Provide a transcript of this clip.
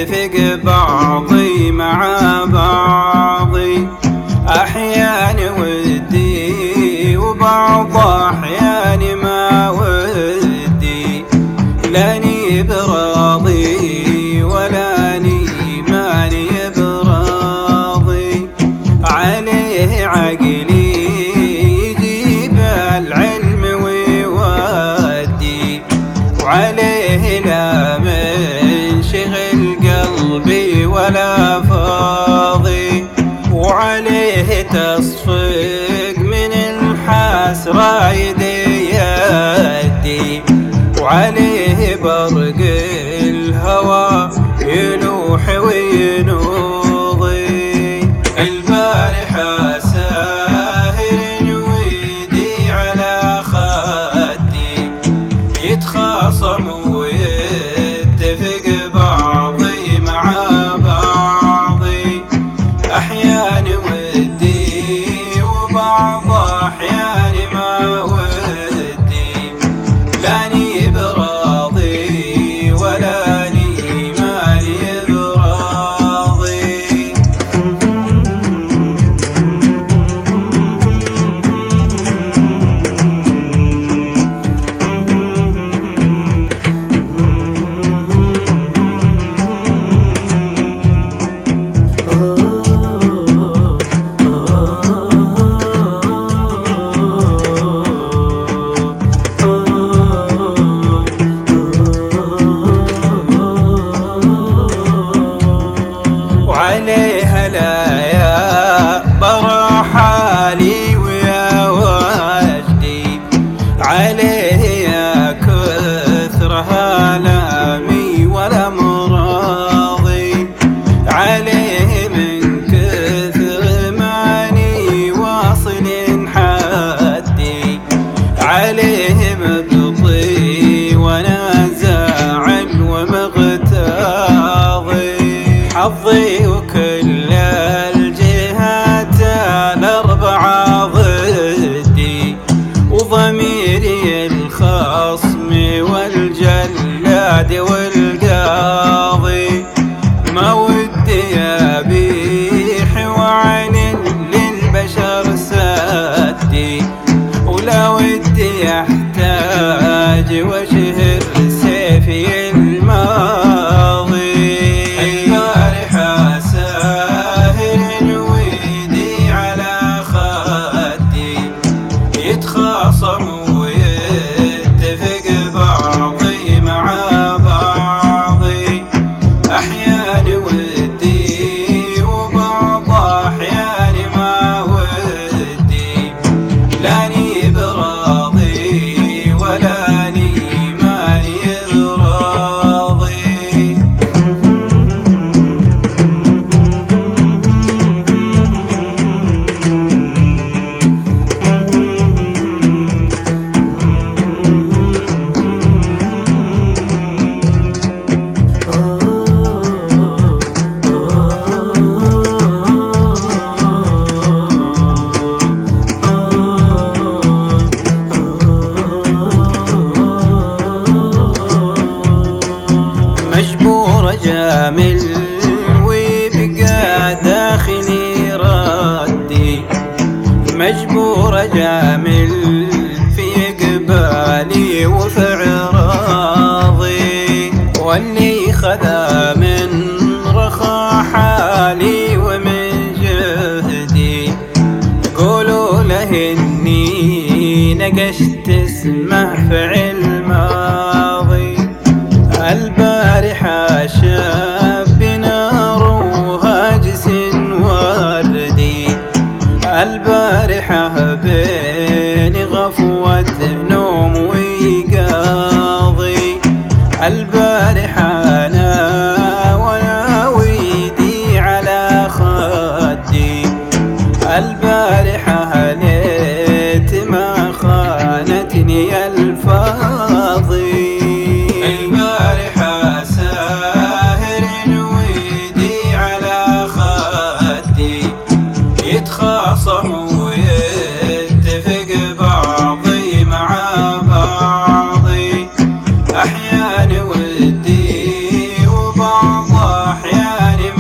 نتفق بعضي مع بعضي، أحيان ودي وبعض أحيان ما ودي، لاني براضي ولاني ماني براضي. عليه عقلي يجيب العلم ويودي، وعليه لا منشغل قلبي ولا فاضي، وعليه تصفق من الحسرة يدي، وعليه برق الهوى يلوح وينوضي. البارحة ساهر ويدي على خدي، يتخاصم ويتفق بعضي مع بعضي، أحيان ودي وبعض أحيان ما ودي، لاني براضي ولاني ماني براضي. عليها لا يا برا حالي ويا وجدي، عليه يا كثر هلامي ولا مراضي، عليه من كثر ماني واصل حدي، عليه مبطي وانا زاعل ومغتاضي. حظي وكل الجهات الأربعة ضدي، وضميري الخصم والجلاد والقاضي، ما ودي أبيح وعن للبشر سدي، ولا ودي أحتاج وشهر سيفي الماضي. يتخاصم ويتفق بعضي مع بعضي، أحيان ودي وبعض أحيان ما ودي، لاني براضي ولاني ماني براضي. مجبور جامل ويبقى داخلي ردي، مجبور جامل في قبالي وفي عراضي، واللي خذا من رخا حالي ومن جهدي، قولوا له اني نقشت اسمه فعل ماضي. البارحة شاب نار وهاجس وردي، البارحة بين غفوة نوم ويقاضي، البارحة أنا وأنا ويدي على خدي، البارحة ليت ما خانتني الفاضي. صاح يا